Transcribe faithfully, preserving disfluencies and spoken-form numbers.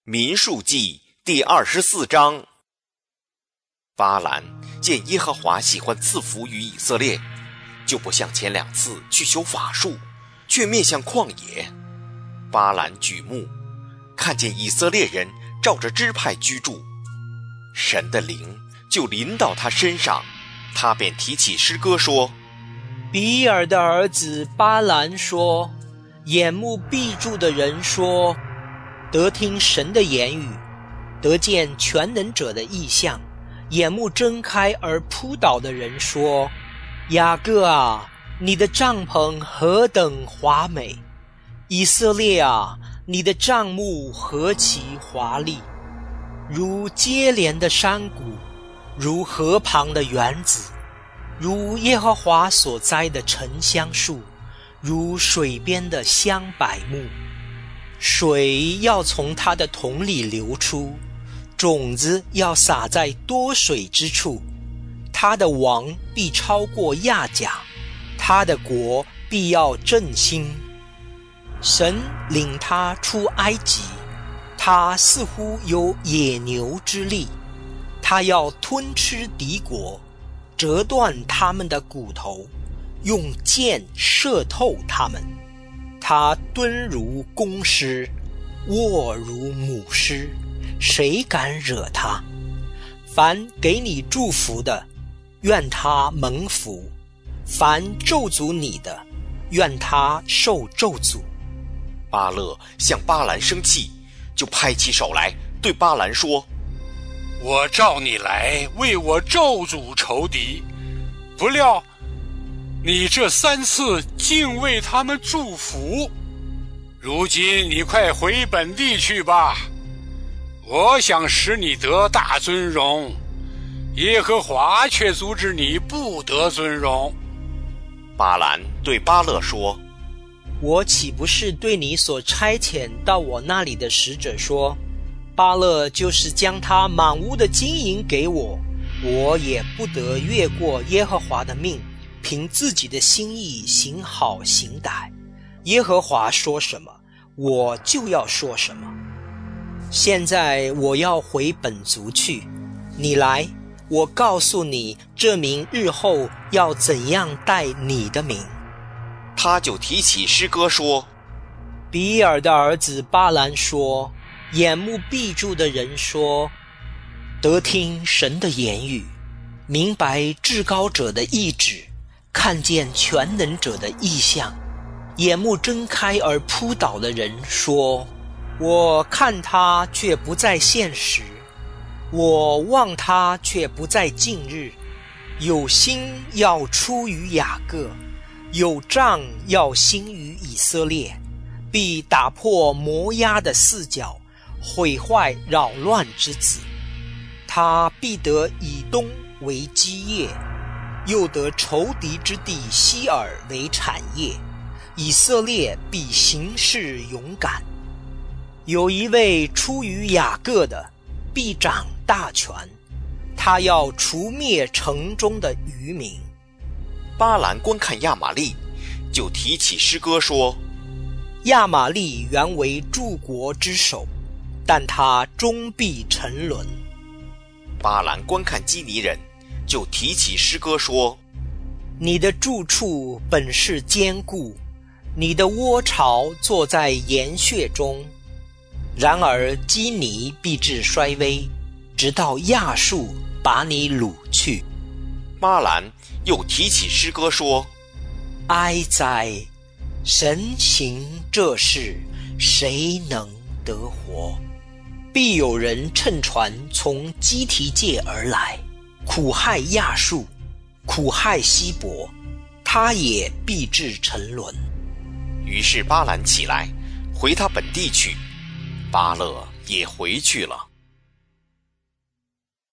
民数记第二十四章。巴兰见耶和华喜欢赐福于以色列，就不像前两次去修法术，却面向旷野。巴兰举目，看见以色列人照着支派居住，神的灵就临到他身上，他便提起诗歌说： 比尔的儿子巴兰说，眼目闭住的人说，得听神的言语，得见全能者的异象，眼目睁开而扑倒的人说，雅各啊，你的帐篷何等华美，以色列啊，你的帐幕何其华丽，如接连的山谷，如河旁的园子，如耶和华所栽的沉香树，如水边的香柏木。水要从它的桶里流出，种子要撒在多水之处。他的王必超过亚甲，他的国必要振兴。神领他出埃及，他似乎有野牛之力，他要吞吃敌国，折断他们的骨头，用箭射透他们。他蹲如公狮，卧如母狮，谁敢惹他？凡给你祝福的，愿他蒙福；凡咒诅你的，愿他受咒诅。 巴勒向巴兰生气，就拍起手来，对巴兰说： 我召你来为我咒诅仇敌，不料你这三次竟为他们祝福，如今你快回本地去吧，我想使你得大尊荣，耶和华却阻止你不得尊荣。 巴兰对巴勒说： 我岂不是对你所差遣到我那里的使者说，巴勒就是将他满屋的金银给我，我也不得越过耶和华的命，凭自己的心意行好行歹，耶和华说什么，我就要说什么。现在我要回本族去，你来，我告诉你，这名日后要怎样带你的名。 他就提起诗歌说： 比尔的儿子巴兰说，眼目闭住的人说，得听神的言语，明白至高者的意志，看见全能者的异象。眼目睁开而扑倒的人说，我看他却不在现实，我望他却不在近日。有心要出于雅各，有杖要兴于以色列，必打破摩押的四角，毁坏扰乱之子。他必得以东为基业，又得仇敌之地西珥为产业。以色列必行事勇敢。有一位出于雅各的，必掌大权，他要除灭城中的渔民。 巴兰观看亚玛力，就提起诗歌说： 亚玛力原为诸国之首，但他终必沉沦。 巴兰观看基尼人，就提起诗歌说： 你的住处本是坚固，你的窝巢坐在岩穴中，然而基尼必致衰微，直到亚述把你掳去。 巴兰又提起诗歌说： 哀哉，神行这事，谁能得活？必有人乘船从基提界而来，苦害亚述，苦害希伯，他也必致沉沦。 于是巴兰起来，回他本地去，巴勒也回去了。